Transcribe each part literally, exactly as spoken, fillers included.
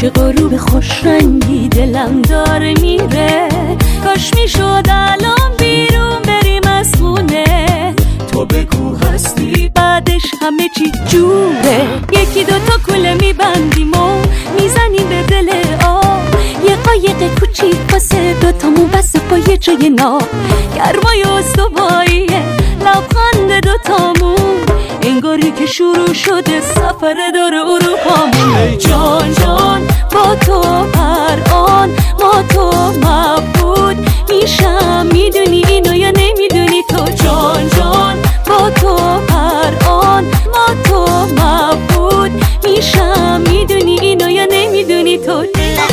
چه غروب خوش رنگی دلم داره میره، کاش میشد الان بیرون بریم از خونه. تو بگو هستی بعدش همه چی جوره. یکی دوتا کوله میبندیم و میزنیم به دل آب، یه قایق کوچیک واسه دوتامون بس با یه جای ناب. گرمای استواییه لبخند دوتامون، انگاری که شروع شده سفر دور اروپامون. ای جان جان با تو هر آن ما تو مبهوت میشم، میدونی اینو یا نمیدونی تو؟ جان جان با تو هر آن ما تو مبهوت میشم، میدونی اینو یا نمیدونی تو؟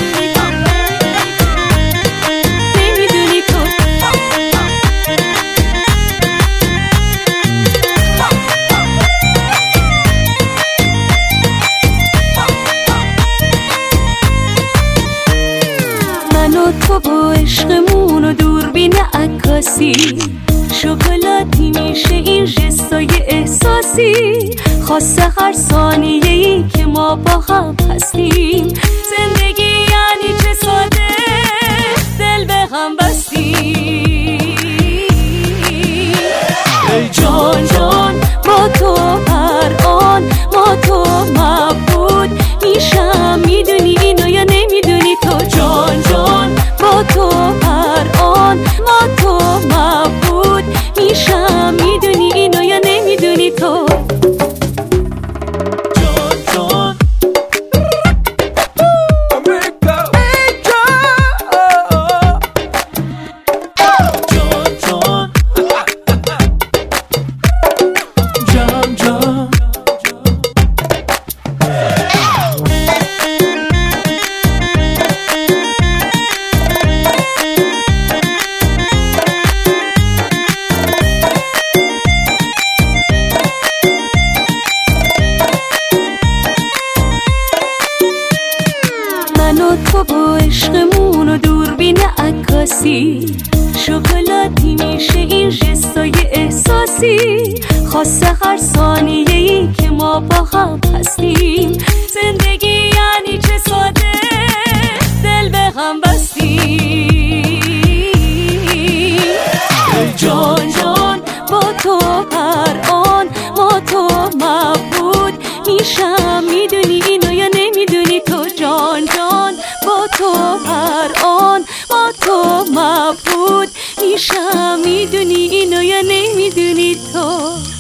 تو با عشقمون و دوربین عکاسی، شکلاتی میشه این جستای احساسی. خاصه هر ثانیه‌ای که ما با هم هستیم، زندگی یعنی چه ساده دل به هم بستیم. ای جان جان با تو هر آن ما تو مبهوت میشم، میدونی اینو یا نمیدونی تو؟ جان جان با تو هر آن ما تو مبهوت میشم، میدونی اینو یا نمیدونی تو؟ تو با عشقمون و دوربین عکاسی، شکلاتی میشه این جستای احساسی. خاصه هر ثانیه‌ای که ما با هم هستیم، زندگی یعنی چه ساده دل به هم بستیم. ای جان جان با تو هر آن ما تو مبهوت میشم، میدونی اینو یا نمیدونی تو؟ جان جان با تو هر آن ما تو مبهوت میشم، میدونی اینو یا نمیدونی تو؟